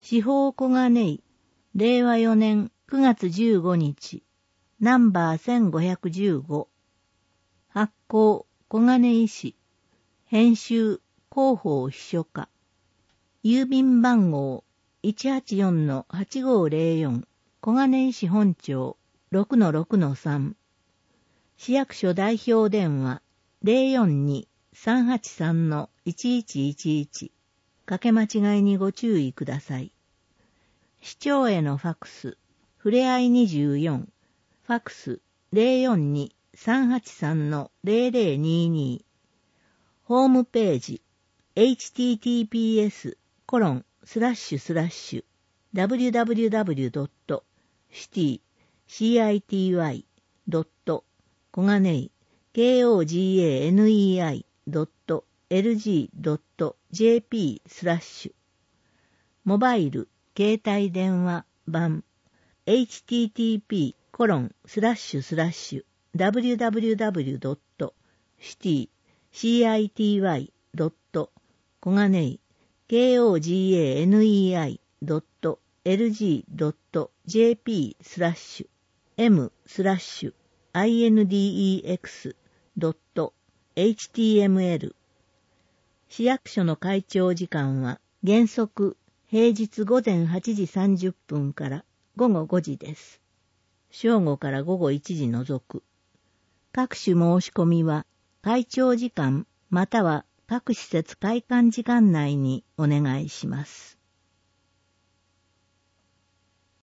司法小金井、令和4年9月15日、ナンバー1515。発行、小金井市。編集、広報秘書課。郵便番号、184-8504、小金井市本町、6-6-3。市役所代表電話、042-383-1111。かけ間違いにご注意ください。市長へのファクス、ふれあい24、ファクス 042-383-0022。ホームページ、https://www.city.coganei.lg.jp/ モバイル、携帯電話版 http://www.coganei.index.html。 市役所の開庁時間は原則平日午前8時30分から午後5時です。正午から午後1時除く。各種申し込みは開庁時間または各施設開館時間内にお願いします。